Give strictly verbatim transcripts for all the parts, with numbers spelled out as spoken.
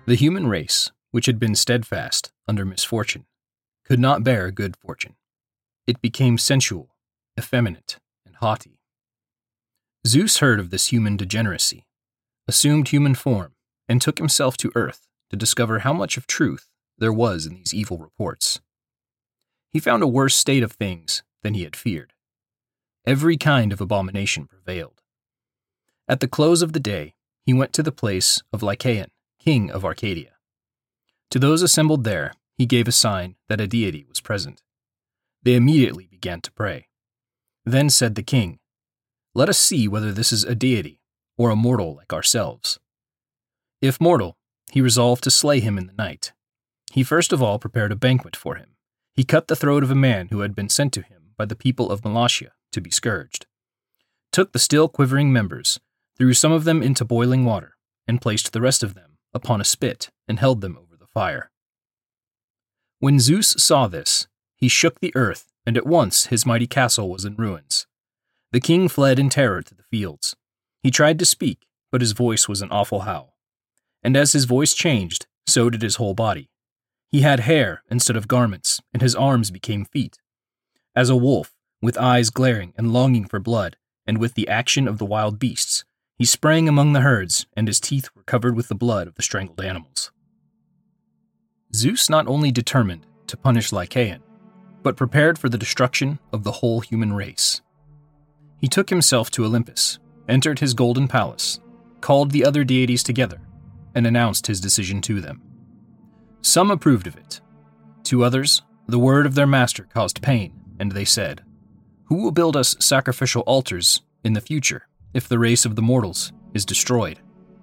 The human race, which had been steadfast under misfortune, could not bear good fortune. It became sensual, effeminate, and haughty. Zeus heard of this human degeneracy, assumed human form, and took himself to earth to discover how much of truth there was in these evil reports. He found a worse state of things than he had feared. Every kind of abomination prevailed. At the close of the day, he went to the place of Lycaon, king of Arcadia. To those assembled there, he gave a sign that a deity was present. They immediately began to pray. Then said the king, "Let us see whether this is a deity or a mortal like ourselves." If mortal, he resolved to slay him in the night. He first of all prepared a banquet for him. He cut the throat of a man who had been sent to him by the people of Malatia to be scourged, took the still quivering members, threw some of them into boiling water, and placed the rest of them upon a spit and held them over the fire. When Zeus saw this, he shook the earth, and at once his mighty castle was in ruins. The king fled in terror to the fields. He tried to speak, but his voice was an awful howl. And as his voice changed, so did his whole body. He had hair instead of garments, and his arms became feet. As a wolf, with eyes glaring and longing for blood, and with the action of the wild beasts, he sprang among the herds, and his teeth were covered with the blood of the strangled animals. Zeus not only determined to punish Lycaon, but prepared for the destruction of the whole human race. He took himself to Olympus, entered his golden palace, called the other deities together, and announced his decision to them. Some approved of it. To others, the word of their master caused pain, and they said, "Who will build us sacrificial altars in the future if the race of the mortals is destroyed?"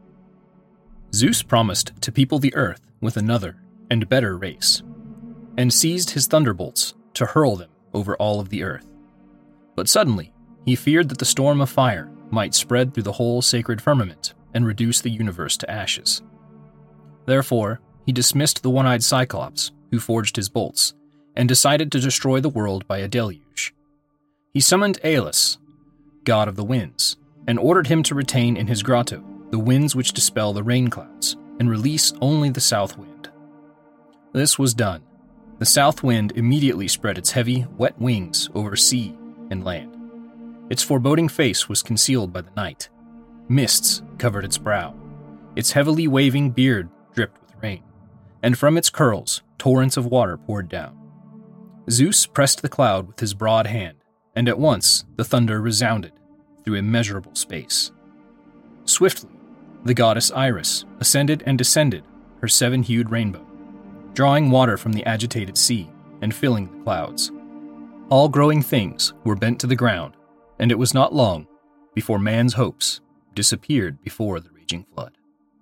Zeus promised to people the earth with another and better race, and seized his thunderbolts to hurl them over all of the earth. But suddenly, he feared that the storm of fire might spread through the whole sacred firmament and reduce the universe to ashes. Therefore, he dismissed the one-eyed Cyclops, who forged his bolts, and decided to destroy the world by a deluge. He summoned Aeolus, god of the winds, and ordered him to retain in his grotto the winds which dispel the rain clouds and release only the south wind. This was done. The south wind immediately spread its heavy, wet wings over sea and land. Its foreboding face was concealed by the night. Mists covered its brow. Its heavily waving beard dripped with rain, and from its curls torrents of water poured down. Zeus pressed the cloud with his broad hand, and at once the thunder resounded through immeasurable space. Swiftly, the goddess Iris ascended and descended her seven-hued rainbow, drawing water from the agitated sea and filling the clouds. All growing things were bent to the ground, and it was not long before man's hopes disappeared before the raging flood.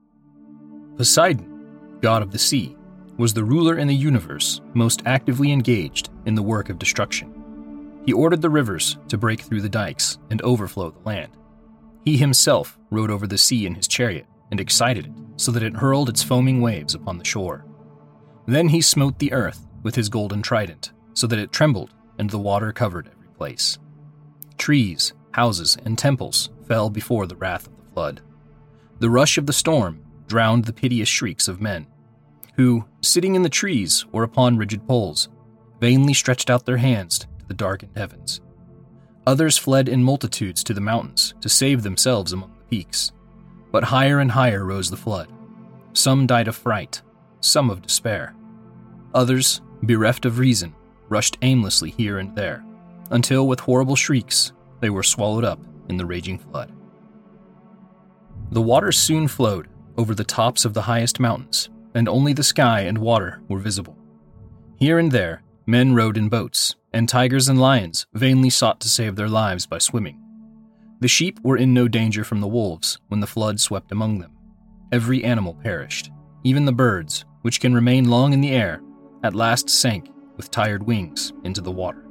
Poseidon, god of the sea, was the ruler in the universe most actively engaged in the work of destruction. He ordered the rivers to break through the dikes and overflow the land. He himself rode over the sea in his chariot and excited it so that it hurled its foaming waves upon the shore. Then he smote the earth with his golden trident so that it trembled and the water covered every place. Trees, houses, and temples fell before the wrath of the flood. The rush of the storm drowned the piteous shrieks of men, who, sitting in the trees or upon rigid poles, vainly stretched out their hands to the darkened heavens. Others fled in multitudes to the mountains to save themselves among the peaks, but higher and higher rose the flood. Some died of fright, some of despair. Others, bereft of reason, rushed aimlessly here and there, until with horrible shrieks they were swallowed up in the raging flood. The waters soon flowed over the tops of the highest mountains, and only the sky and water were visible. Here and there, men rowed in boats, and tigers and lions vainly sought to save their lives by swimming. The sheep were in no danger from the wolves when the flood swept among them. Every animal perished. Even the birds, which can remain long in the air, at last sank with tired wings into the water.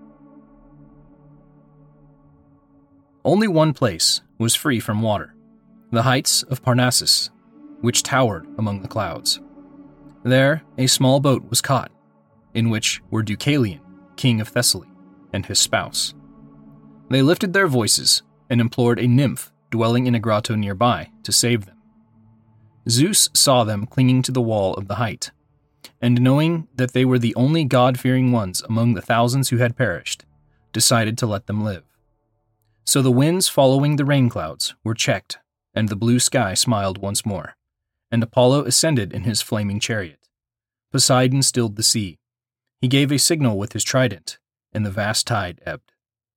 Only one place was free from water, the heights of Parnassus, which towered among the clouds. There a small boat was caught, in which were Deucalion, king of Thessaly, and his spouse. They lifted their voices and implored a nymph dwelling in a grotto nearby to save them. Zeus saw them clinging to the wall of the height, and knowing that they were the only God-fearing ones among the thousands who had perished, decided to let them live. So the winds following the rain clouds were checked, and the blue sky smiled once more, and Apollo ascended in his flaming chariot. Poseidon stilled the sea. He gave a signal with his trident, and the vast tide ebbed.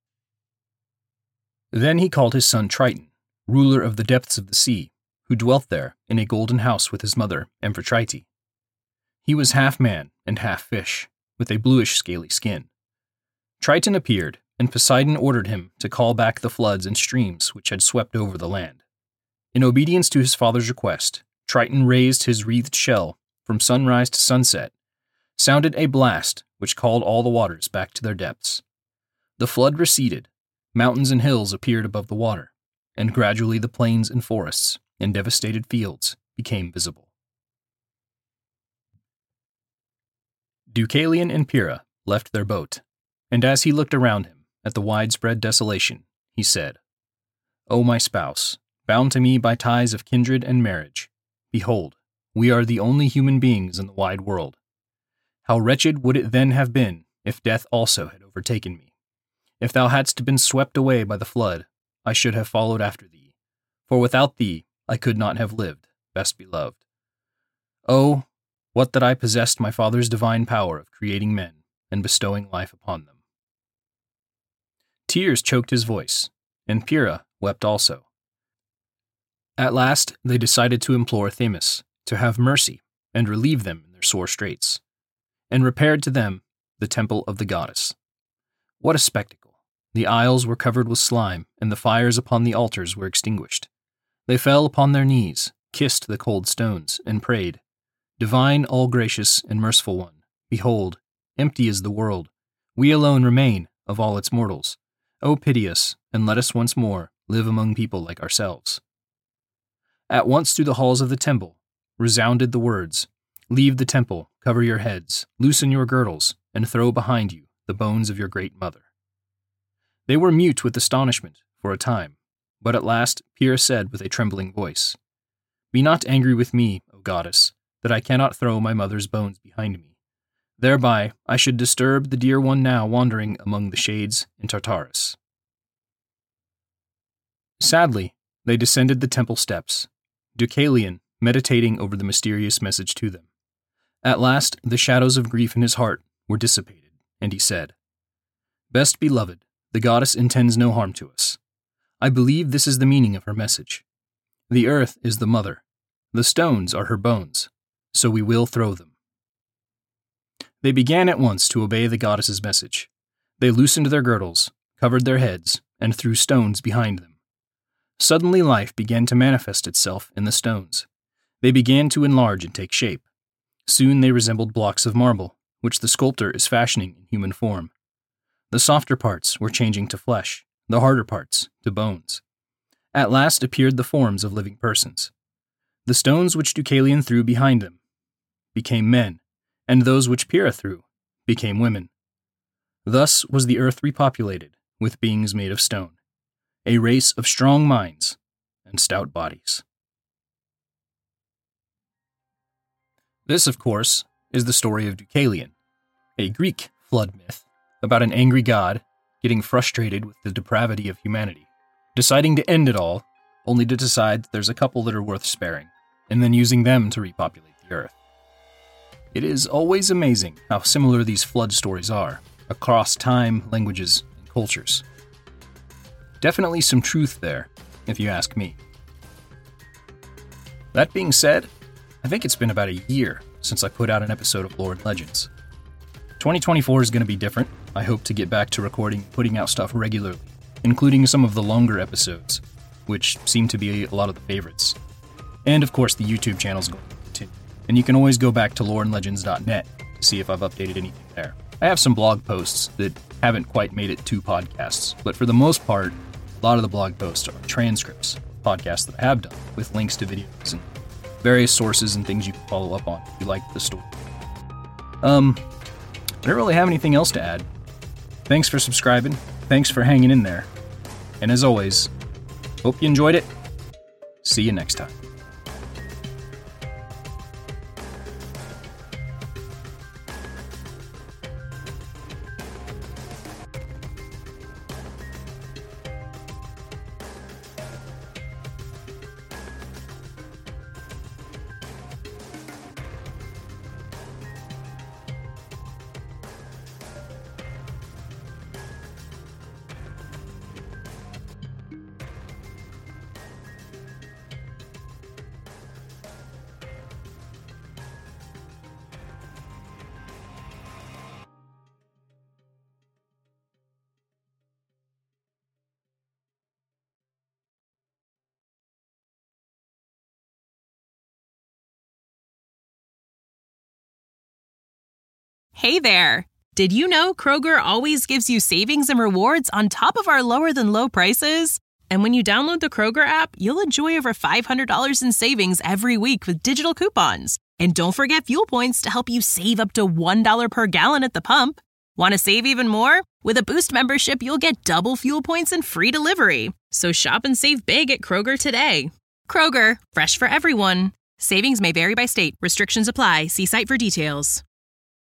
Then he called his son Triton, ruler of the depths of the sea, who dwelt there in a golden house with his mother, Amphitrite. He was half man and half fish, with a bluish scaly skin. Triton appeared, and Poseidon ordered him to call back the floods and streams which had swept over the land. In obedience to his father's request, Triton raised his wreathed shell from sunrise to sunset, sounded a blast which called all the waters back to their depths. The flood receded, mountains and hills appeared above the water, and gradually the plains and forests and devastated fields became visible. Deucalion and Pyrrha left their boat, and as he looked around him at the widespread desolation, he said, "O my spouse, bound to me by ties of kindred and marriage, behold, we are the only human beings in the wide world. How wretched would it then have been if death also had overtaken me? If thou hadst been swept away by the flood, I should have followed after thee, for without thee I could not have lived, best beloved. Oh, what that I possessed my father's divine power of creating men and bestowing life upon them." Tears choked his voice, and Pyrrha wept also. At last they decided to implore Themis to have mercy and relieve them in their sore straits, and repaired to them the temple of the goddess. What a spectacle! The aisles were covered with slime, and the fires upon the altars were extinguished. They fell upon their knees, kissed the cold stones, and prayed, "Divine, all-gracious, and merciful one, behold, empty is the world. We alone remain of all its mortals. O pity us, and let us once more live among people like ourselves." At once through the halls of the temple resounded the words, "Leave the temple, cover your heads, loosen your girdles, and throw behind you the bones of your great mother." They were mute with astonishment for a time, but at last Pyrrha said with a trembling voice, "Be not angry with me, O goddess, that I cannot throw my mother's bones behind me. Thereby I should disturb the dear one now wandering among the shades in Tartarus." Sadly, they descended the temple steps, Deucalion meditating over the mysterious message to them. At last the shadows of grief in his heart were dissipated, and he said, "Best beloved, the goddess intends no harm to us. I believe this is the meaning of her message. The earth is the mother. The stones are her bones, so we will throw them." They began at once to obey the goddess's message. They loosened their girdles, covered their heads, and threw stones behind them. Suddenly life began to manifest itself in the stones. They began to enlarge and take shape. Soon they resembled blocks of marble, which the sculptor is fashioning in human form. The softer parts were changing to flesh, the harder parts to bones. At last appeared the forms of living persons. The stones which Deucalion threw behind them became men, and those which Pyrrha threw became women. Thus was the earth repopulated with beings made of stone, a race of strong minds and stout bodies. This, of course, is the story of Deucalion, a Greek flood myth about an angry god getting frustrated with the depravity of humanity, deciding to end it all, only to decide that there's a couple that are worth sparing, and then using them to repopulate the earth. It is always amazing how similar these flood stories are, across time, languages, and cultures. Definitely some truth there, if you ask me. That being said, I think it's been about a year since I put out an episode of Lore and Legends. twenty twenty-four is going to be different. I hope to get back to recording and putting out stuff regularly, including some of the longer episodes, which seem to be a lot of the favorites. And of course, the YouTube channel is going to continue. And you can always go back to lore and legends dot net to see if I've updated anything there. I have some blog posts that haven't quite made it to podcasts, but for the most part, a lot of the blog posts are transcripts, podcasts that I have done, with links to videos and various sources and things you can follow up on if you like the story. Um, I don't really have anything else to add. Thanks for subscribing. Thanks for hanging in there. And as always, hope you enjoyed it. See you next time. Hey there! Did you know Kroger always gives you savings and rewards on top of our lower-than-low prices? And when you download the Kroger app, you'll enjoy over five hundred dollars in savings every week with digital coupons. And don't forget fuel points to help you save up to one dollar per gallon at the pump. Want to save even more? With a Boost membership, you'll get double fuel points and free delivery. So shop and save big at Kroger today. Kroger, fresh for everyone. Savings may vary by state. Restrictions apply. See site for details.